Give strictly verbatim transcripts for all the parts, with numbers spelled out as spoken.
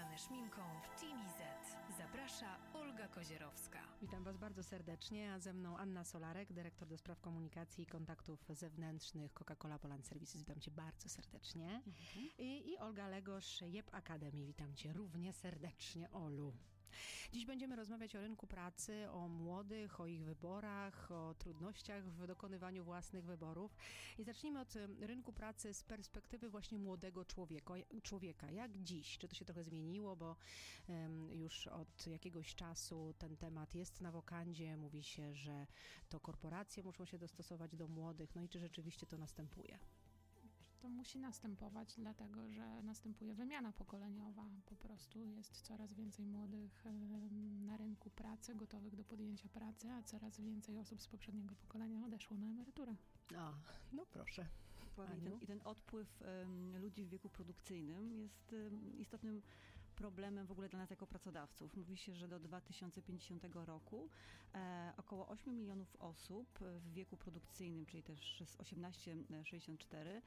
Rozświetlane szminką w Team Z. Zaprasza Olga Kozierowska. Witam Was bardzo serdecznie, a ze mną Anna Solarek, dyrektor do spraw komunikacji i kontaktów zewnętrznych Coca-Cola Poland Services. Witam Cię bardzo serdecznie. Mhm. I, I Olga Legosz, Yep Academy. Witam Cię równie serdecznie, Olu. Dziś będziemy rozmawiać o rynku pracy, o młodych, o ich wyborach, o trudnościach w dokonywaniu własnych wyborów. I zacznijmy od rynku pracy z perspektywy właśnie młodego człowieka. człowieka. Jak dziś? Czy to się trochę zmieniło, bo um, już od jakiegoś czasu ten temat jest na wokandzie. Mówi się, że to korporacje muszą się dostosować do młodych. No i czy rzeczywiście to następuje? To musi następować, dlatego że następuje wymiana pokoleniowa. Po prostu jest coraz więcej młodych na rynku pracy, gotowych do podjęcia pracy, a coraz więcej osób z poprzedniego pokolenia odeszło na emeryturę. A, no proszę. I ten, I ten odpływ um, ludzi w wieku produkcyjnym jest um, istotnym problemem w ogóle dla nas jako pracodawców. Mówi się, że do dwa tysiące pięćdziesiątego roku e, około osiem milionów osób w wieku produkcyjnym, czyli też z osiemnaście sześćdziesiąt cztery,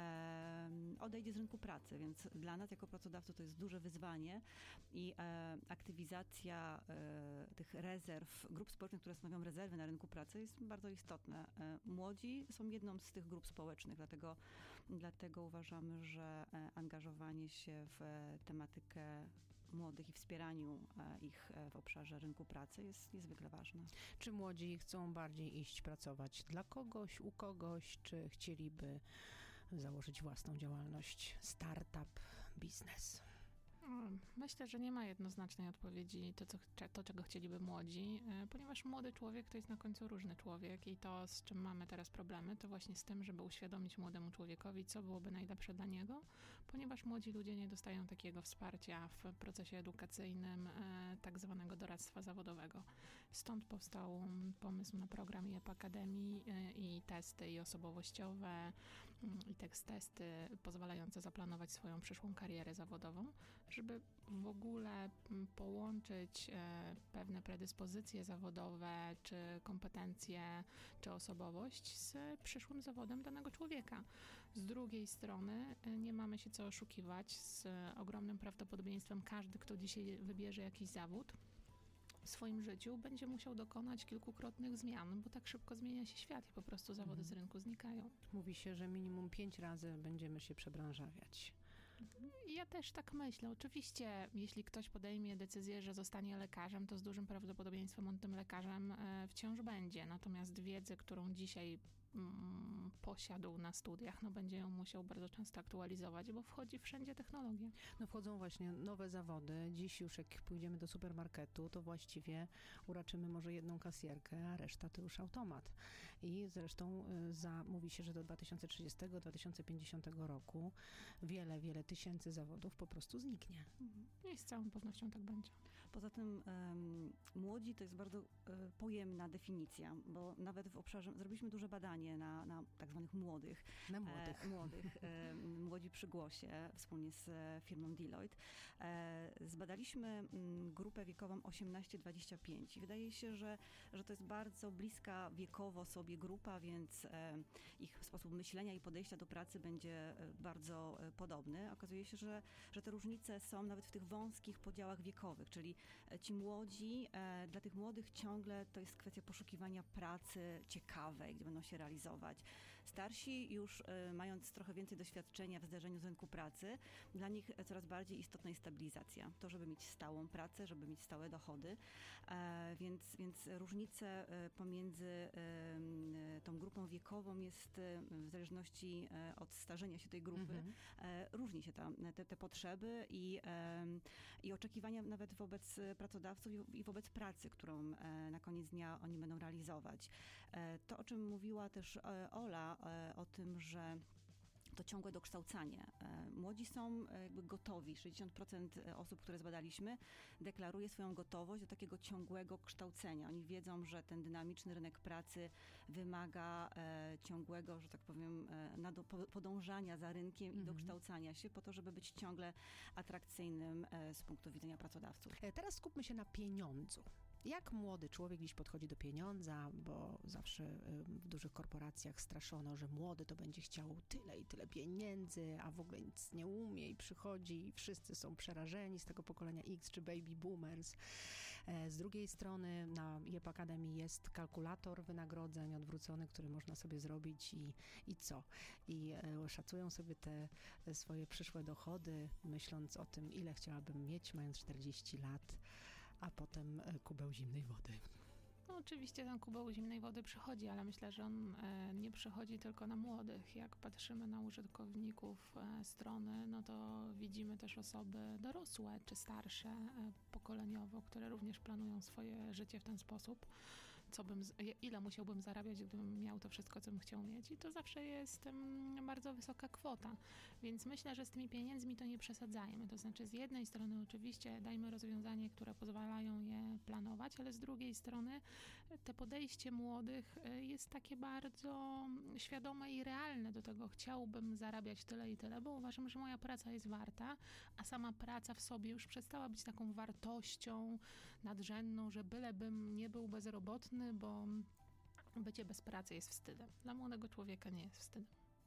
e, odejdzie z rynku pracy, więc dla nas jako pracodawców to jest duże wyzwanie i e, aktywizacja e, tych rezerw, grup społecznych, które stanowią rezerwy na rynku pracy jest bardzo istotna. E, młodzi są jedną z tych grup społecznych, dlatego, dlatego uważamy, że angażowanie się w tematykę młodych i wspieraniu ich w obszarze rynku pracy jest niezwykle ważne. Czy młodzi chcą bardziej iść pracować dla kogoś, u kogoś, czy chcieliby założyć własną działalność, startup, biznes? Myślę, że nie ma jednoznacznej odpowiedzi to, co, to, czego chcieliby młodzi, ponieważ młody człowiek to jest na końcu różny człowiek i to, z czym mamy teraz problemy, to właśnie z tym, żeby uświadomić młodemu człowiekowi, co byłoby najlepsze dla niego, ponieważ młodzi ludzie nie dostają takiego wsparcia w procesie edukacyjnym, tak zwanego doradztwa zawodowego. Stąd powstał pomysł na program Yep Academy i testy i osobowościowe, i tekst testy pozwalające zaplanować swoją przyszłą karierę zawodową, żeby w ogóle połączyć pewne predyspozycje zawodowe, czy kompetencje, czy osobowość z przyszłym zawodem danego człowieka. Z drugiej strony nie mamy się co oszukiwać, z ogromnym prawdopodobieństwem każdy, kto dzisiaj wybierze jakiś zawód, w swoim życiu będzie musiał dokonać kilkukrotnych zmian, bo tak szybko zmienia się świat i po prostu zawody z rynku znikają. Mówi się, że minimum pięć razy będziemy się przebranżawiać. Ja też tak myślę. Oczywiście, jeśli ktoś podejmie decyzję, że zostanie lekarzem, to z dużym prawdopodobieństwem on tym lekarzem wciąż będzie. Natomiast wiedzę, którą dzisiaj mm, posiadł na studiach, no będzie ją musiał bardzo często aktualizować, bo wchodzi wszędzie technologia. No wchodzą właśnie nowe zawody. Dziś już jak pójdziemy do supermarketu, to właściwie uraczymy może jedną kasjerkę, a reszta to już automat. I zresztą za, mówi się, że do dwa tysiące trzydziestego do dwa tysiące pięćdziesiątego roku wiele, wiele tysięcy zawodów po prostu zniknie. I z całą pewnością tak będzie. Poza tym um, młodzi to jest bardzo um, pojemna definicja, bo nawet w obszarze, zrobiliśmy duże badanie na, na tak zwanych młodych. Na młodych. E, młodych. E, młodzi przy głosie, wspólnie z e, firmą Deloitte. E, zbadaliśmy m, grupę wiekową osiemnaście dwadzieścia pięć i wydaje się, że, że to jest bardzo bliska wiekowo sobie grupa, więc e, ich sposób myślenia i podejścia do pracy będzie e, bardzo e, podobny. Okazuje się, że, że te różnice są nawet w tych wąskich podziałach wiekowych, czyli ci młodzi, e, dla tych młodych ciągle to jest kwestia poszukiwania pracy ciekawej, gdzie będą się realizować. Starsi już e, mając trochę więcej doświadczenia w zderzeniu z rynku pracy, dla nich coraz bardziej istotna jest stabilizacja. To, żeby mieć stałą pracę, żeby mieć stałe dochody, e, więc, więc różnice pomiędzy e, tą grupą wiekową jest w zależności od starzenia się tej grupy, mhm. e, różni się tam te, te potrzeby i, e, i oczekiwania nawet wobec pracodawców i, i wobec pracy, którą e, na koniec dnia oni będą realizować. E, to, o czym mówiła też e, Ola, e, o tym, że to ciągłe dokształcanie. Młodzi są jakby gotowi. sześćdziesiąt procent osób, które zbadaliśmy, deklaruje swoją gotowość do takiego ciągłego kształcenia. Oni wiedzą, że ten dynamiczny rynek pracy wymaga e, ciągłego, że tak powiem, e, podążania za rynkiem mm-hmm. i dokształcania się po to, żeby być ciągle atrakcyjnym e, z punktu widzenia pracodawców. Teraz skupmy się na pieniądzu. Jak młody człowiek dziś podchodzi do pieniądza, bo zawsze y, w dużych korporacjach straszono, że młody to będzie chciał tyle i tyle pieniędzy, a w ogóle nic nie umie i przychodzi i wszyscy są przerażeni z tego pokolenia X czy baby boomers. E, z drugiej strony na J E P Academy jest kalkulator wynagrodzeń odwrócony, który można sobie zrobić i, i co? I e, szacują sobie te e, swoje przyszłe dochody, myśląc o tym, ile chciałabym mieć, mając czterdzieści lat, a potem e, kubeł zimnej wody. No oczywiście ten kubeł zimnej wody przychodzi, ale myślę, że on e, nie przychodzi tylko na młodych. Jak patrzymy na użytkowników e, strony, no to widzimy też osoby dorosłe czy starsze e, pokoleniowo, które również planują swoje życie w ten sposób. Co bym, z- ile musiałbym zarabiać, gdybym miał to wszystko, co bym chciał mieć. I to zawsze jest mm, bardzo wysoka kwota. Więc myślę, że z tymi pieniędzmi to nie przesadzajmy. To znaczy z jednej strony oczywiście dajmy rozwiązanie, które pozwalają je planować, ale z drugiej strony te podejście młodych y, jest takie bardzo świadome i realne do tego. Chciałbym zarabiać tyle i tyle, bo uważam, że moja praca jest warta, a sama praca w sobie już przestała być taką wartością nadrzędną, że bylebym nie był bezrobotny, bo bycie bez pracy jest wstydem. Dla młodego człowieka nie jest wstydem.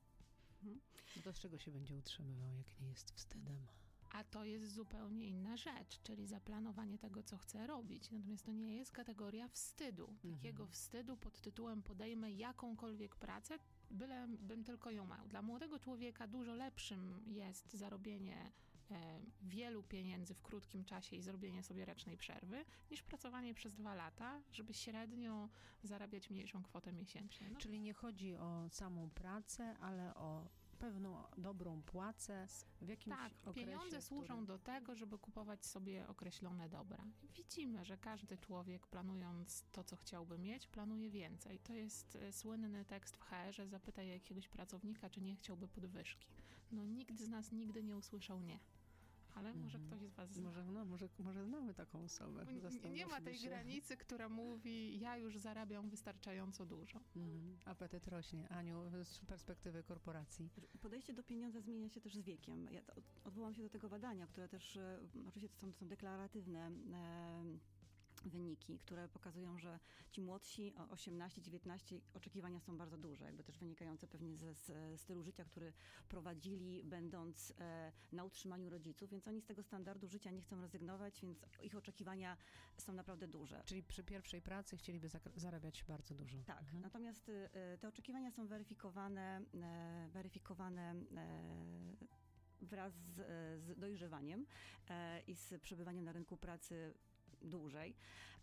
To z czego się będzie utrzymywał, jak nie jest wstydem? A to jest zupełnie inna rzecz, czyli zaplanowanie tego, co chcę robić. Natomiast to nie jest kategoria wstydu. Mhm. Takiego wstydu pod tytułem podejmę jakąkolwiek pracę, byle bym tylko ją miał. Dla młodego człowieka dużo lepszym jest zarobienie e, wielu pieniędzy w krótkim czasie i zrobienie sobie rocznej przerwy, niż pracowanie przez dwa lata, żeby średnio zarabiać mniejszą kwotę miesięcznie. No, Czyli nie chodzi o samą pracę, ale o pewną dobrą płacę w jakimś tak, okresie, pieniądze służą który... do tego, żeby kupować sobie określone dobra. Widzimy, że każdy człowiek, planując to, co chciałby mieć, planuje więcej. To jest e, słynny tekst w H R-ze, zapytaj jakiegoś pracownika, czy nie chciałby podwyżki. No nikt z nas nigdy nie usłyszał nie. Ale może Mhm. ktoś z was zna. Może, no, może, może znamy taką osobę. Bo n- Nie ma tej Zastanówmy się. granicy, która mówi, ja już zarabiam wystarczająco dużo. Mhm. Apetyt rośnie. Aniu, z perspektywy korporacji. Podejście do pieniądza zmienia się też z wiekiem. Ja to od- odwołam się do tego badania, które też, e, oczywiście to są, to są deklaratywne e, wyniki, które pokazują, że ci młodsi, o osiemnaście dziewiętnaście, oczekiwania są bardzo duże, jakby też wynikające pewnie ze z stylu życia, który prowadzili, będąc e, na utrzymaniu rodziców, więc oni z tego standardu życia nie chcą rezygnować, więc ich oczekiwania są naprawdę duże. Czyli przy pierwszej pracy chcieliby zak- zarabiać bardzo dużo. Tak, Mhm. natomiast y, te oczekiwania są weryfikowane, e, weryfikowane e, wraz z, z dojrzewaniem e, i z przebywaniem na rynku pracy dłużej.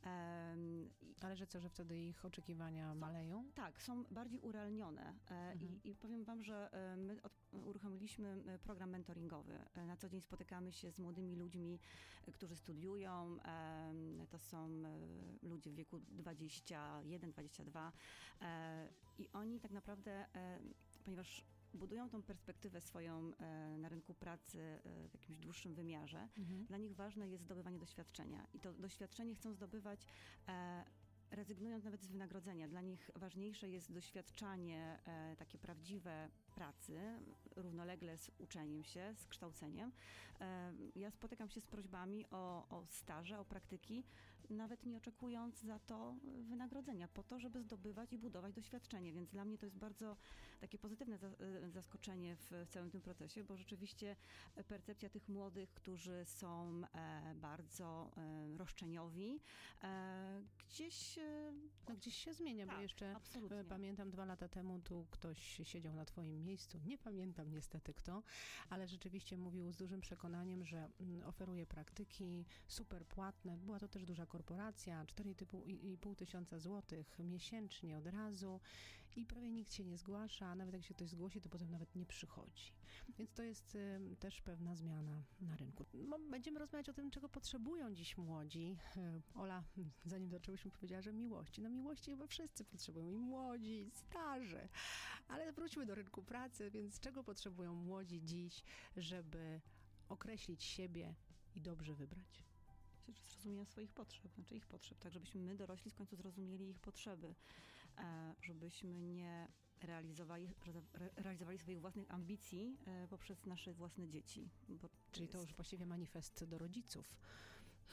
Em, i- Ale że co, że wtedy ich oczekiwania maleją? tak, są bardziej urealnione e, Mhm. i, i powiem wam, że e, my od, uruchomiliśmy e, program mentoringowy. E, Na co dzień spotykamy się z młodymi ludźmi, e, którzy studiują. E, To są e, ludzie w wieku dwadzieścia jeden dwadzieścia dwa e, i oni tak naprawdę, e, ponieważ budują tą perspektywę swoją e, na rynku pracy e, w jakimś dłuższym wymiarze, Mhm. dla nich ważne jest zdobywanie doświadczenia i to doświadczenie chcą zdobywać e, rezygnując nawet z wynagrodzenia. Dla nich ważniejsze jest doświadczanie e, takie prawdziwe pracy, równolegle z uczeniem się, z kształceniem. E, ja spotykam się z prośbami o, o staże, o praktyki, nawet nie oczekując za to wynagrodzenia, po to, żeby zdobywać i budować doświadczenie, więc dla mnie to jest bardzo takie pozytywne za, e, zaskoczenie w, w całym tym procesie, bo rzeczywiście percepcja tych młodych, którzy są e, bardzo e, roszczeniowi, e, gdzieś e, No gdzieś się zmienia, bo tak, jeszcze absolutnie. e, pamiętam dwa lata temu tu ktoś siedział na twoim miejscu, nie pamiętam niestety kto, ale rzeczywiście mówił z dużym przekonaniem, że mm, oferuje praktyki super płatne. Była to też duża korporacja, cztery i pół tysiąca złotych miesięcznie od razu i prawie nikt się nie zgłasza, a nawet jak się ktoś zgłosi, to potem nawet nie przychodzi. Więc to jest y, też pewna zmiana na rynku. No, będziemy rozmawiać o tym, czego potrzebują dziś młodzi. Y, Ola, zanim zaczęłyśmy, powiedziała, że miłości. No miłości chyba wszyscy potrzebują, i młodzi, i starzy. Ale wróćmy do rynku pracy, więc czego potrzebują młodzi dziś, żeby określić siebie i dobrze wybrać? Myślę, że zrozumienia swoich potrzeb, znaczy ich potrzeb, tak żebyśmy my dorośli w końcu zrozumieli ich potrzeby, e, żebyśmy nie realizowali, re, realizowali swoich własnych ambicji e, poprzez nasze własne dzieci. Bo Czyli to jest- już właściwie manifest do rodziców.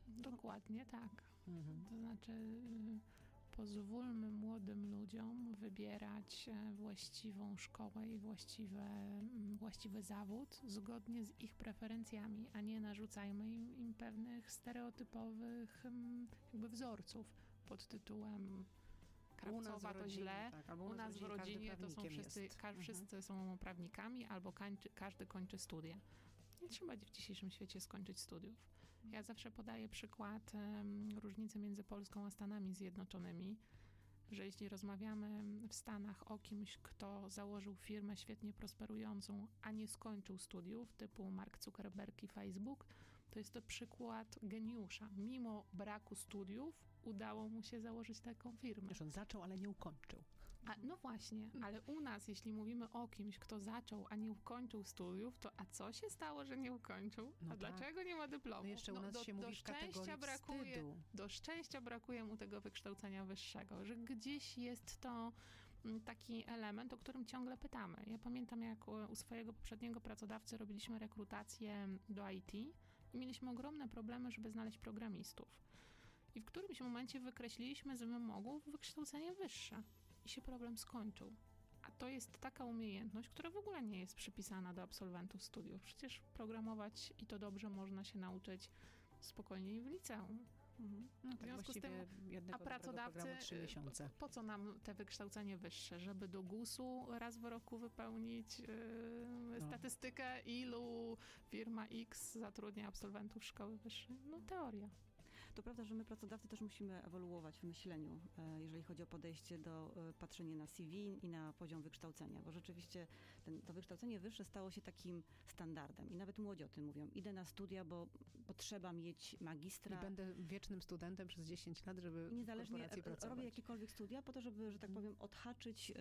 Dokładnie tak. Mhm. To znaczy y, pozwólmy młodym ludziom wybierać e, właściwą szkołę i właściwe, m, właściwy zawód zgodnie z ich preferencjami, a nie narzucajmy im, im pewnych stereotypowych m, jakby wzorców pod tytułem Krawcowa to źle, tak, albo u nas w rodzinie to są wszyscy, jest. ka, Mhm. wszyscy są prawnikami albo kańczy, każdy kończy studia. Nie trzeba w dzisiejszym świecie skończyć studiów. Ja zawsze podaję przykład um, różnicy między Polską a Stanami Zjednoczonymi, że jeśli rozmawiamy w Stanach o kimś, kto założył firmę świetnie prosperującą, a nie skończył studiów, typu Mark Zuckerberg i Facebook, to jest to przykład geniusza. Mimo braku studiów udało mu się założyć taką firmę. Wiesz, on zaczął, ale nie ukończył. A, no właśnie, ale u nas, jeśli mówimy o kimś, kto zaczął, a nie ukończył studiów, to a co się stało, że nie ukończył? No a tak. dlaczego nie ma dyplomu? No jeszcze u nas do, się do mówi w kategorii szczęścia brakuje, wstydu. Do szczęścia brakuje mu tego wykształcenia wyższego, że gdzieś jest to mm, taki element, o którym ciągle pytamy. Ja pamiętam, jak u, u swojego poprzedniego pracodawcy robiliśmy rekrutację do I T i mieliśmy ogromne problemy, żeby znaleźć programistów. I w którymś momencie wykreśliliśmy z wymogów wykształcenie wyższe. I się problem skończył. A to jest taka umiejętność, która w ogóle nie jest przypisana do absolwentów studiów. Przecież programować i to dobrze można się nauczyć spokojnie w liceum. Mhm. No, W tak związku z tym, właściwie jednego a pracodawcy, programu trzy miesiące. po, po co nam te wykształcenie wyższe? Żeby do gusu raz w roku wypełnić yy, No. statystykę, ilu firma X zatrudnia absolwentów szkoły wyższej? No teoria. To prawda, że my pracodawcy też musimy ewoluować w myśleniu, e, jeżeli chodzi o podejście do e, patrzenia na C V i na poziom wykształcenia, bo rzeczywiście ten, to wykształcenie wyższe stało się takim standardem i nawet młodzi o tym mówią. Idę na studia, bo, bo trzeba mieć magistra. I będę wiecznym studentem przez dziesięć lat, żeby I niezależnie w korporacji e, pracować. robię jakiekolwiek studia po to, żeby, że tak powiem, odhaczyć e,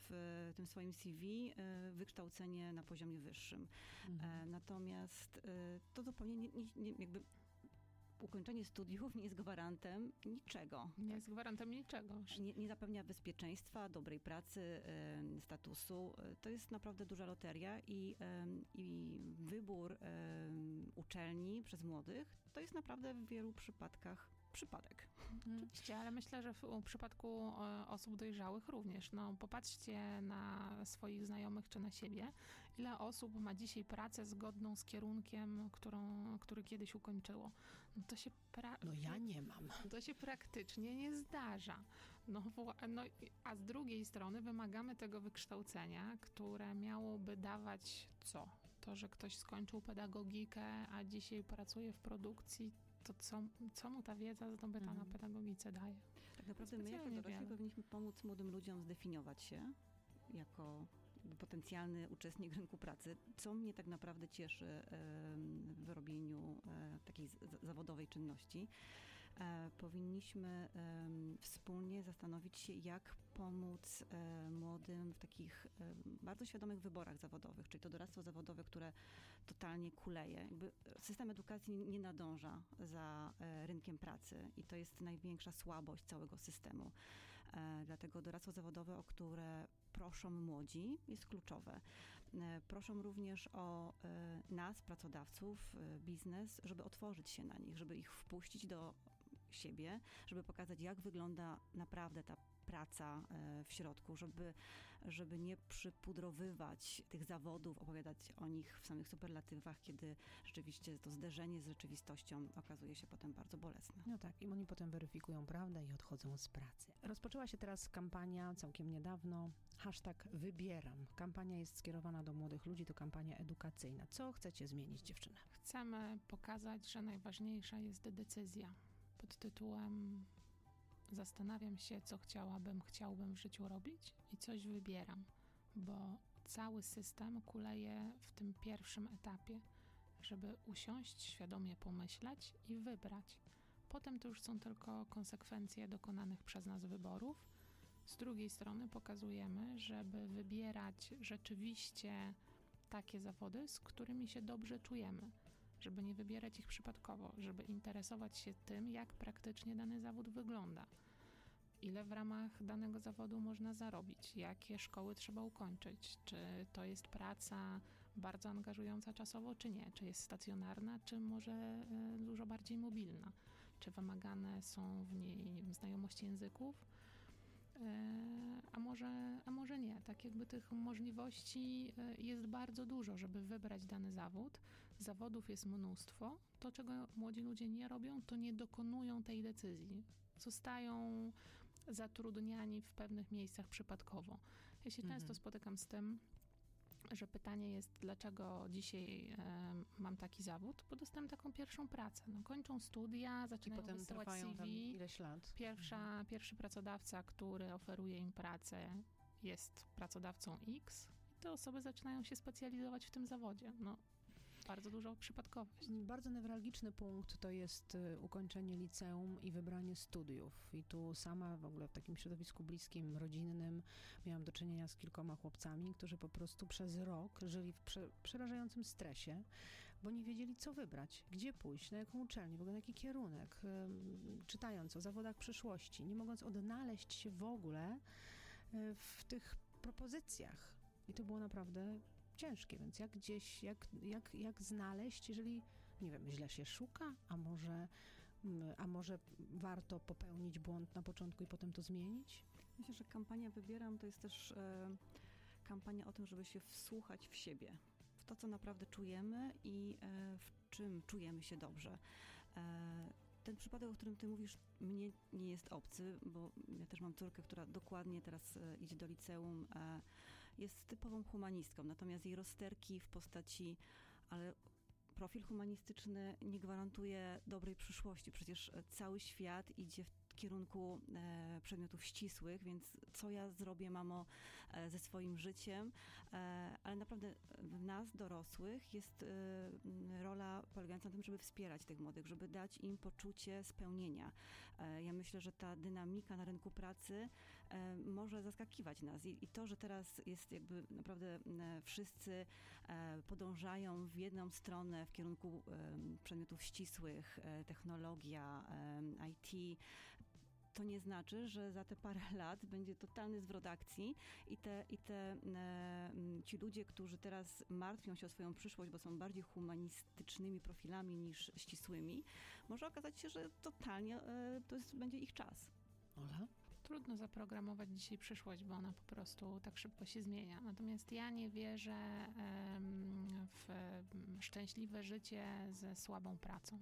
w tym swoim C V e, wykształcenie na poziomie wyższym. Mhm. E, Natomiast e, to zupełnie nie, nie, nie, jakby ukończenie studiów nie jest gwarantem niczego. Nie jest gwarantem niczego. Nie, nie zapewnia bezpieczeństwa, dobrej pracy, e, statusu. E, To jest naprawdę duża loteria i, e, i wybór e, uczelni przez młodych to jest naprawdę w wielu przypadkach przypadek. Oczywiście, ale myślę, że w, w przypadku e, osób dojrzałych również. No, popatrzcie na swoich znajomych czy na siebie. Ile osób ma dzisiaj pracę zgodną z kierunkiem, którą, który kiedyś ukończyło? No to się pra- No ja nie mam. To się praktycznie nie zdarza. No, wła- no, i- a z drugiej strony wymagamy tego wykształcenia, które miałoby dawać co? To, że ktoś skończył pedagogikę, a dzisiaj pracuje w produkcji, to co, co mu ta wiedza zdobyta Mhm. na pedagogice daje? Tak naprawdę my jako Specjalnie dorośli wiele. powinniśmy pomóc młodym ludziom zdefiniować się jako potencjalny uczestnik rynku pracy, co mnie tak naprawdę cieszy em, w robieniu e, takiej z- zawodowej czynności. E, Powinniśmy em, wspólnie zastanowić się, jak pomóc e, młodym w takich e, bardzo świadomych wyborach zawodowych, czyli to doradztwo zawodowe, które totalnie kuleje. Jakby system edukacji nie nadąża za e, rynkiem pracy i to jest największa słabość całego systemu. E, Dlatego doradztwo zawodowe, o które proszą młodzi, jest kluczowe. E, Proszą również o e, nas, pracodawców, e, biznes, żeby otworzyć się na nich, żeby ich wpuścić do siebie, żeby pokazać, jak wygląda naprawdę ta praca e, w środku, żeby, żeby nie przypudrowywać tych zawodów, opowiadać o nich w samych superlatywach, kiedy rzeczywiście to zderzenie z rzeczywistością okazuje się potem bardzo bolesne. No tak, i oni potem weryfikują prawdę i odchodzą z pracy. Rozpoczęła się teraz kampania całkiem niedawno, hashtag wybieram. Kampania jest skierowana do młodych ludzi, to kampania edukacyjna. Co chcecie zmienić, dziewczyny? Chcemy pokazać, że najważniejsza jest decyzja pod tytułem zastanawiam się, co chciałabym, chciałbym w życiu robić i coś wybieram, bo cały system kuleje w tym pierwszym etapie, żeby usiąść, świadomie pomyśleć i wybrać. Potem to już są tylko konsekwencje dokonanych przez nas wyborów. Z drugiej strony pokazujemy, żeby wybierać rzeczywiście takie zawody, z którymi się dobrze czujemy, żeby nie wybierać ich przypadkowo, żeby interesować się tym, jak praktycznie dany zawód wygląda, ile w ramach danego zawodu można zarobić, jakie szkoły trzeba ukończyć, czy to jest praca bardzo angażująca czasowo, czy nie, czy jest stacjonarna, czy może y, dużo bardziej mobilna. czy wymagane są w niej znajomości języków, a może, a może nie. Tak jakby tych możliwości jest bardzo dużo, żeby wybrać dany zawód. Zawodów jest mnóstwo. To, czego młodzi ludzie nie robią, to nie dokonują tej decyzji. Zostają zatrudniani w pewnych miejscach przypadkowo. Ja się Mhm. często spotykam z tym, że pytanie jest, dlaczego dzisiaj e, mam taki zawód, bo dostałem taką pierwszą pracę. No, kończą studia, I zaczynają potem wysyłać trwają C V. tam ileś lat. Pierwsza, Mhm. Pierwszy pracodawca, który oferuje im pracę, jest pracodawcą X i te osoby zaczynają się specjalizować w tym zawodzie. No, bardzo dużo przypadkowość. Bardzo newralgiczny punkt to jest y, ukończenie liceum i wybranie studiów. I tu sama w ogóle w takim środowisku bliskim, rodzinnym miałam do czynienia z kilkoma chłopcami, którzy po prostu przez rok żyli w prze, przerażającym stresie, bo nie wiedzieli, co wybrać, gdzie pójść, na jaką uczelnię, w ogóle na jaki kierunek, y, czytając o zawodach przyszłości, nie mogąc odnaleźć się w ogóle y, w tych propozycjach. I to było naprawdę ciężkie, więc jak gdzieś, jak, jak, jak znaleźć, jeżeli, nie wiem, źle się szuka, a może, a może warto popełnić błąd na początku i potem to zmienić? Myślę, że kampania Wybieram to jest też e, kampania o tym, żeby się wsłuchać w siebie, w to, co naprawdę czujemy i e, w czym czujemy się dobrze. E, ten przypadek, o którym ty mówisz, mnie nie jest obcy, bo ja też mam córkę, która dokładnie teraz e, idzie do liceum, e, jest typową humanistką, natomiast jej rozterki w postaci, ale profil humanistyczny nie gwarantuje dobrej przyszłości. Przecież cały świat idzie w kierunku e, przedmiotów ścisłych, więc co ja zrobię, mamo, e, ze swoim życiem, e, ale naprawdę w nas, dorosłych, jest e, rola polegająca na tym, żeby wspierać tych młodych, żeby dać im poczucie spełnienia. E, ja myślę, że ta dynamika na rynku pracy e, może zaskakiwać nas I, i to, że teraz jest jakby naprawdę e, wszyscy e, podążają w jedną stronę w kierunku e, przedmiotów ścisłych, e, technologia, e, I T, to nie znaczy, że za te parę lat będzie totalny zwrot akcji i te, i te e, ci ludzie, którzy teraz martwią się o swoją przyszłość, bo są bardziej humanistycznymi profilami niż ścisłymi, może okazać się, że totalnie e, to jest, będzie ich czas. Ola? Trudno zaprogramować dzisiaj przyszłość, bo ona po prostu tak szybko się zmienia. Natomiast ja nie wierzę em, w szczęśliwe życie ze słabą pracą.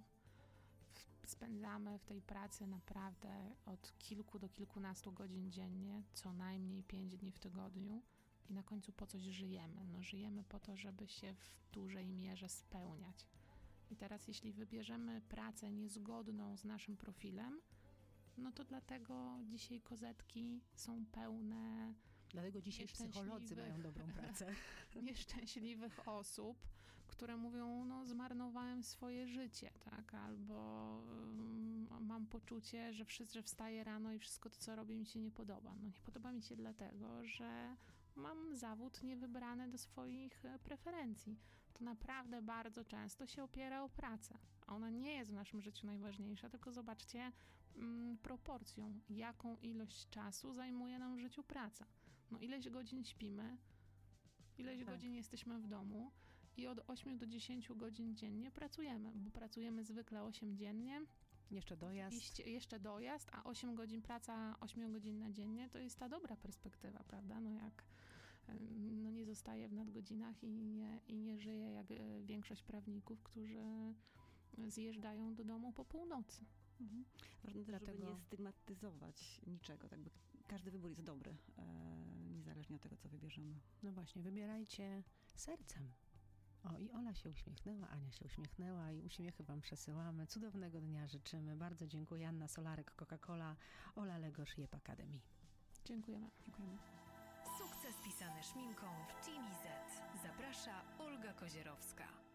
Spędzamy w tej pracy naprawdę od kilku do kilkunastu godzin dziennie, co najmniej pięć dni w tygodniu i na końcu po coś żyjemy. No, żyjemy po to, żeby się w dużej mierze spełniać. I teraz jeśli wybierzemy pracę niezgodną z naszym profilem, no to dlatego dzisiaj kozetki są pełne Dlatego dzisiaj psycholodzy mają dobrą pracę. nieszczęśliwych osób, które mówią, no zmarnowałem swoje życie, tak, albo um, mam poczucie, że wszyscy, że wstaję rano i wszystko to, co robię, mi się nie podoba. No nie podoba mi się dlatego, że mam zawód niewybrany do swoich preferencji. To naprawdę bardzo często się opiera o pracę, a ona nie jest w naszym życiu najważniejsza, tylko zobaczcie mm, proporcją, jaką ilość czasu zajmuje nam w życiu praca. No ileś godzin śpimy, ileś Tak. godzin jesteśmy w domu i od ośmiu do dziesięciu godzin dziennie pracujemy, bo pracujemy zwykle osiem dziennie, Jeszcze dojazd. iście, jeszcze dojazd, a osiem godzin praca, osiem godzin na dziennie to jest ta dobra perspektywa, prawda? No jak em, no nie zostaje w nadgodzinach i nie, i nie żyje jak e, większość prawników, którzy zjeżdżają do domu po północy. Mhm. Ważne też, Dlatego- żeby nie stygmatyzować niczego, tak by każdy wybór jest dobry, e, niezależnie od tego, co wybierzemy. No właśnie, wybierajcie sercem. O, i Ola się uśmiechnęła, Ania się uśmiechnęła i uśmiechy wam przesyłamy. Cudownego dnia życzymy. Bardzo dziękuję. Anna Solarek, Coca-Cola, Ola Legosz, J E P Academy. Dziękujemy. Dziękujemy. Sukces pisany szminką w Team Z. Zaprasza Olga Kozierowska.